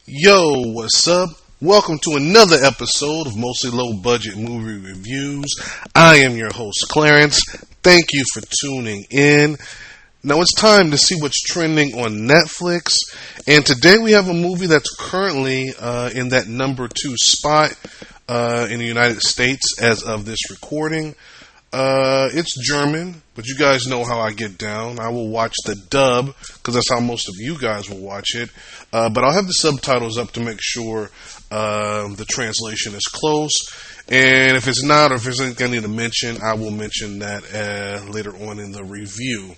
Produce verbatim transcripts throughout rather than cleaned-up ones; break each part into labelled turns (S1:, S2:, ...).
S1: Yo, what's up? Welcome to another episode of Mostly Low Budget Movie Reviews. I am your host, Clarence. Thank you for tuning in. Now it's time to see what's trending on Netflix. And today we have a movie that's currently uh, in that number two spot uh, in the United States as of this recording. Uh, it's German, but you guys know how I get down. I will watch the dub, because that's how most of you guys will watch it. Uh, but I'll have the subtitles up to make sure uh, the translation is close. And if it's not, or if there's anything I need to mention, I will mention that uh, later on in the review.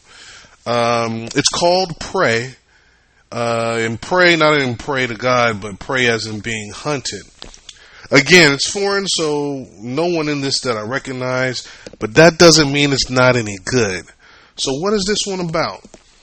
S1: Um, it's called Prey. Uh, and pray, not in pray to God, but pray as in being hunted. Again, it's foreign, so no one in this that I recognize, but that doesn't mean it's not any good. So what is this one about?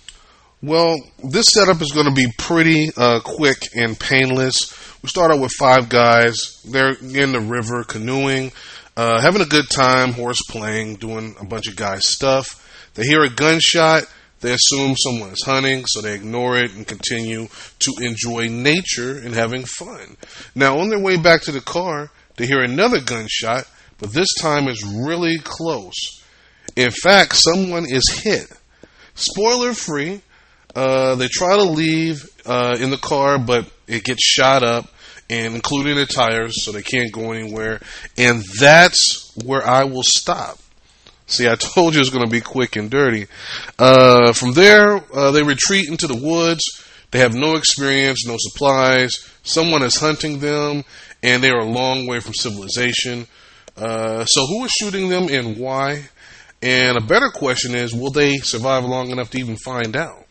S1: Well, this setup is going to be pretty uh, quick and painless. We start out with five guys. They're in the river canoeing, uh, having a good time, horse playing, doing a bunch of guys' stuff. They hear a gunshot. They assume someone is hunting, so they ignore it and continue to enjoy nature and having fun. Now, on their way back to the car, they hear another gunshot, but this time it's really close. In fact, someone is hit. Spoiler free, uh, they try to leave uh, in the car, but it gets shot up, and including the tires, so they can't go anywhere. And that's where I will stop. See, I told you it was going to be quick and dirty. Uh, from there, uh, they retreat into the woods. They have no experience, no supplies. Someone is hunting them, and they are a long way from civilization. Uh, so who is shooting them and why? And a better question is, will they survive long enough to even find out?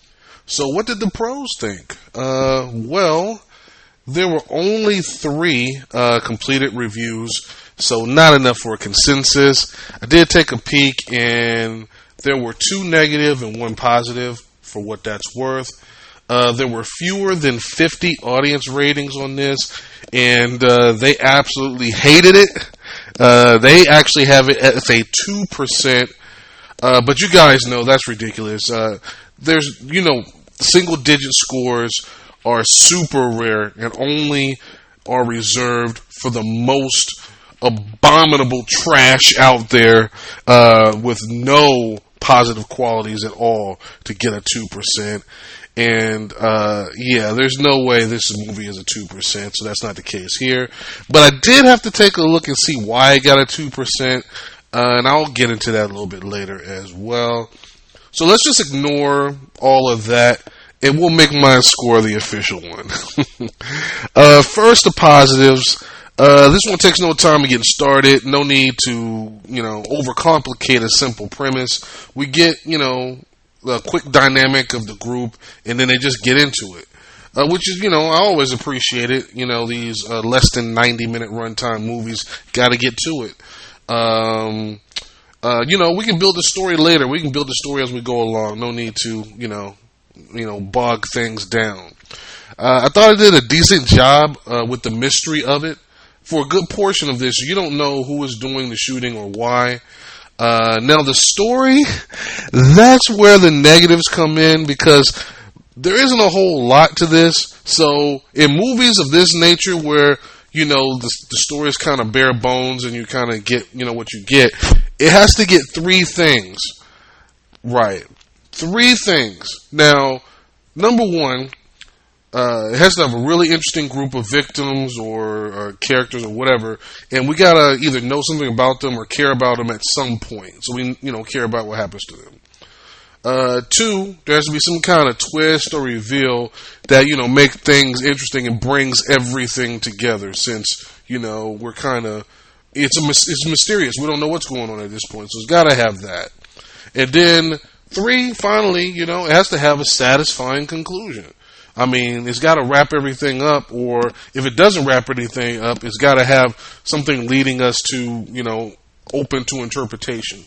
S1: So what did the pros think? Uh, well, there were only three uh, completed reviews, so not enough for a consensus. I did take a peek, and there were two negative and one positive, for what that's worth. Uh, there were fewer than fifty audience ratings on this, and uh, they absolutely hated it. Uh, they actually have it as a two percent, uh, but you guys know that's ridiculous. Uh, there's, you know, single-digit scores are super rare and only are reserved for the most abominable trash out there uh, with no positive qualities at all to get a two percent. And uh, yeah, there's no way this movie is a two percent, so that's not the case here. But I did have to take a look and see why I got a two percent, uh, and I'll get into that a little bit later as well. So let's just ignore all of that, and we'll make my score the official one. uh, first, the positives. Uh, this one takes no time to get started. No need to, you know, overcomplicate a simple premise. We get, you know, a quick dynamic of the group, and then they just get into it. Uh, which is, you know, I always appreciate it. You know, these uh, less than ninety minute runtime movies, got to get to it. Um, uh, you know, we can build the story later. We can build the story as we go along. No need to, you know, you know, bog things down. Uh, I thought I did a decent job uh, with the mystery of it. For a good portion of this, you don't know who is doing the shooting or why. Uh, now, the story, that's where the negatives come in, because there isn't a whole lot to this. So, in movies of this nature where, you know, the, the story is kind of bare bones and you kind of get, you know, what you get, it has to get three things right. Three things. Now, number one, Uh, it has to have a really interesting group of victims or, or characters or whatever, and we gotta either know something about them or care about them at some point, so we, you know, care about what happens to them. Uh, two, there has to be some kind of twist or reveal that, you know, make things interesting and brings everything together, since, you know, we're kind of, it's a, it's mysterious. We don't know what's going on at this point, so it's gotta have that. And then, three, finally, you know, it has to have a satisfying conclusion. I mean, it's got to wrap everything up, or if it doesn't wrap anything up, it's got to have something leading us to, you know, open to interpretation.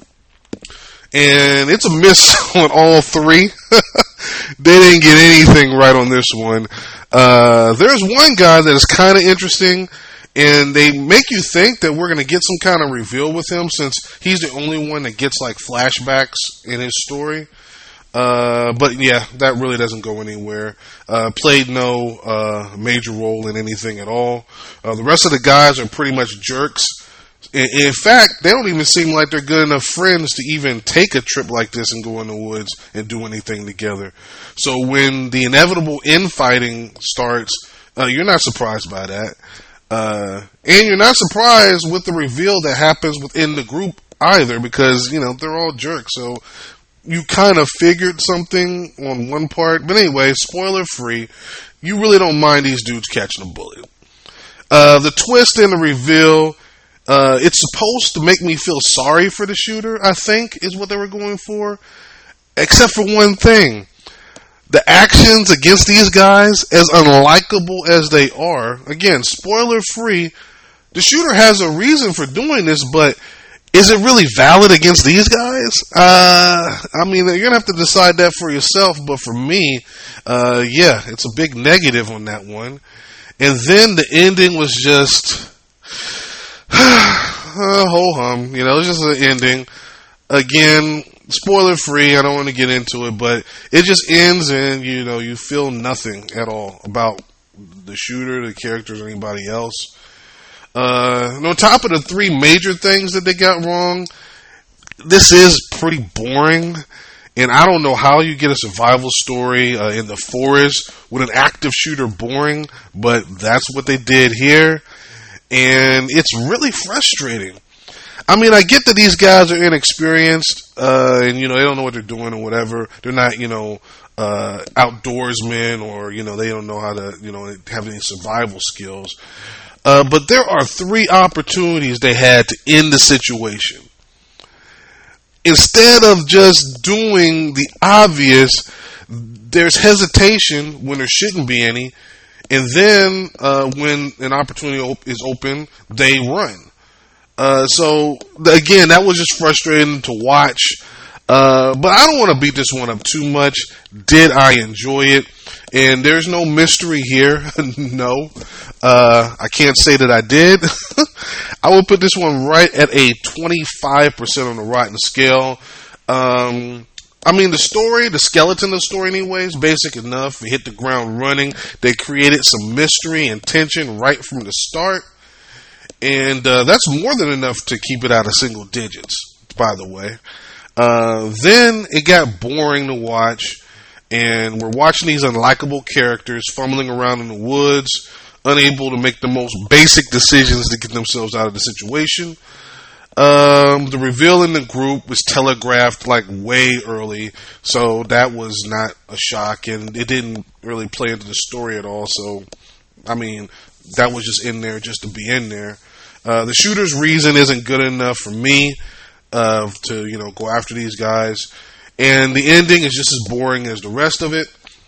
S1: And it's a miss on all three. They didn't get anything right on this one. Uh, there's one guy that is kind of interesting, and they make you think that we're going to get some kind of reveal with him, since he's the only one that gets like flashbacks in his story. Uh, but yeah, that really doesn't go anywhere. Uh, played no uh, major role in anything at all. Uh, the rest of the guys are pretty much jerks. In, in fact, they don't even seem like they're good enough friends to even take a trip like this and go in the woods and do anything together. So when the inevitable infighting starts, uh, you're not surprised by that. Uh, and you're not surprised with the reveal that happens within the group either, because, you know, they're all jerks. So you kind of figured something on one part. But anyway, spoiler free, you really don't mind these dudes catching a bullet. Uh, the twist in the reveal, uh, it's supposed to make me feel sorry for the shooter, I think, is what they were going for. Except for one thing. The actions against these guys, as unlikable as they are, again, spoiler free, the shooter has a reason for doing this, but is it really valid against these guys? Uh, I mean, you're going to have to decide that for yourself, but for me, uh, yeah, it's a big negative on that one. And then the ending was just, uh, ho-hum, you know, it was just an ending. Again, spoiler free, I don't want to get into it, but it just ends and, you know, you feel nothing at all about the shooter, the characters, or anybody else. Uh, and on top of the three major things that they got wrong, this is pretty boring. And I don't know how you get a survival story uh, in the forest with an active shooter boring, but that's what they did here. And it's really frustrating. I mean, I get that these guys are inexperienced, uh, and, you know, they don't know what they're doing or whatever. They're not, you know, uh, outdoorsmen, or, you know, they don't know how to, you know, have any survival skills. Uh, but there are three opportunities they had to end the situation. Instead of just doing the obvious, there's hesitation when there shouldn't be any. And then uh, when an opportunity op- is open, they run. Uh, so, again, that was just frustrating to watch. Uh, but I don't want to beat this one up too much. Did I enjoy it? And there's no mystery here. No. Uh, I can't say that I did. I will put this one right at a twenty-five percent on the rotten scale. Um, I mean, the story, the skeleton of the story anyway, is basic enough. It hit the ground running. They created some mystery and tension right from the start. And uh, that's more than enough to keep it out of single digits, by the way. Uh, then it got boring to watch. And we're watching these unlikable characters fumbling around in the woods, unable to make the most basic decisions to get themselves out of the situation. Um, the reveal in the group was telegraphed like way early, so that was not a shock, and it didn't really play into the story at all. So, I mean, that was just in there just to be in there. Uh, the shooter's reason isn't good enough for me uh, to, you know, go after these guys. And the ending is just as boring as the rest of it.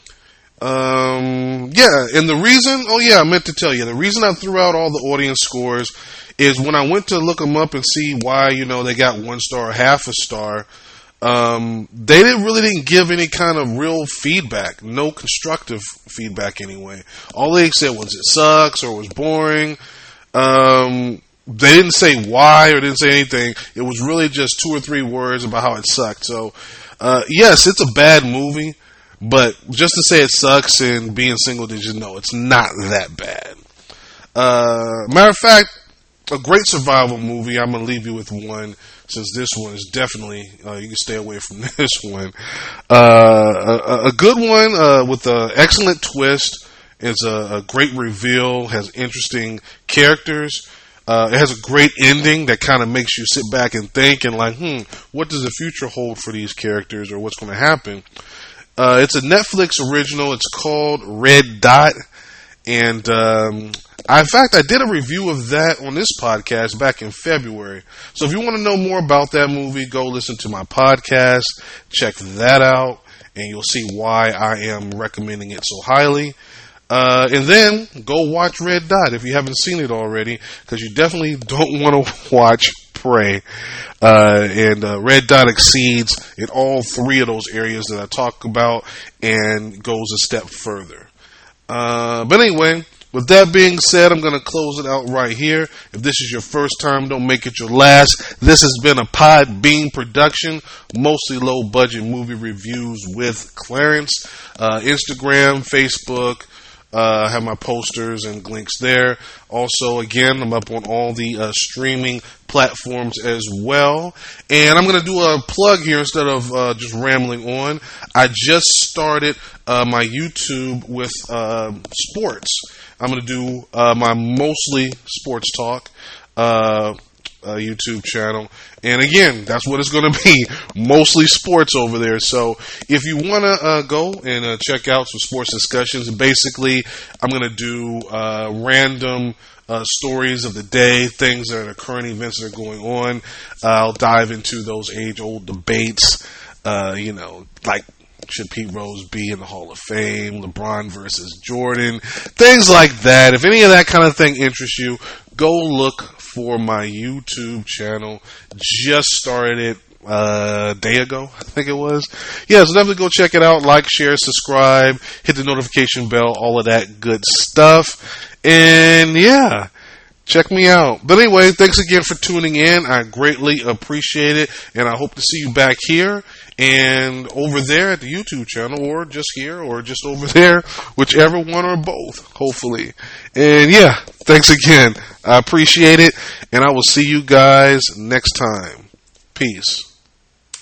S1: Um, yeah, and the reason, oh yeah, I meant to tell you, the reason I threw out all the audience scores is when I went to look them up and see why, you know, they got one star or half a star, um, they didn't really didn't give any kind of real feedback, no constructive feedback anyway. All they said was it sucks or it was boring. Um, they didn't say why or didn't say anything. It was really just two or three words about how it sucked. So, Uh, yes, it's a bad movie, but just to say it sucks and be in single digits, no, it's not that bad. Uh, matter of fact, a great survival movie. I'm going to leave you with one, since this one is definitely, uh, you can stay away from this one. Uh, a, a good one uh, with an excellent twist. It's a, a great reveal, has interesting characters. Uh, it has a great ending that kind of makes you sit back and think and like, hmm, what does the future hold for these characters or what's going to happen? Uh, it's a Netflix original. It's called Red Dot. And um, I, in fact, I did a review of that on this podcast back in February. So if you want to know more about that movie, go listen to my podcast. Check that out. And you'll see why I am recommending it so highly. Uh, and then go watch Red Dot if you haven't seen it already, because you definitely don't want to watch Prey. Uh, and uh, Red Dot exceeds in all three of those areas that I talk about and goes a step further. Uh, but anyway, with that being said, I'm going to close it out right here. If this is your first time, don't make it your last. This has been a Podbean production, mostly low budget movie reviews with Clarence. Uh, Instagram, Facebook, uh, have my posters and links there. Also, again, I'm up on all the uh, streaming platforms as well. And I'm going to do a plug here instead of uh, just rambling on. I just started uh, my YouTube with uh, sports. I'm going to do uh, my mostly sports talk uh, uh, YouTube channel. And again, that's what it's going to be. Mostly sports over there. So if you want to uh, go and uh, check out some sports discussions, basically I'm going to do uh, random uh, stories of the day, things that are current events that are going on. Uh, I'll dive into those age-old debates, uh, you know, like, should Pete Rose be in the Hall of Fame? LeBron versus Jordan? Things like that. If any of that kind of thing interests you, go look for my YouTube channel. Just started it uh, a day ago, I think it was. Yeah, so definitely go check it out. Like, share, subscribe, hit the notification bell, all of that good stuff. And yeah, check me out. But anyway, thanks again for tuning in. I greatly appreciate it. And I hope to see you back here and over there at the YouTube channel, or just here, or just over there, whichever one or both, hopefully. And yeah, thanks again. I appreciate it, and I will see you guys next time. Peace.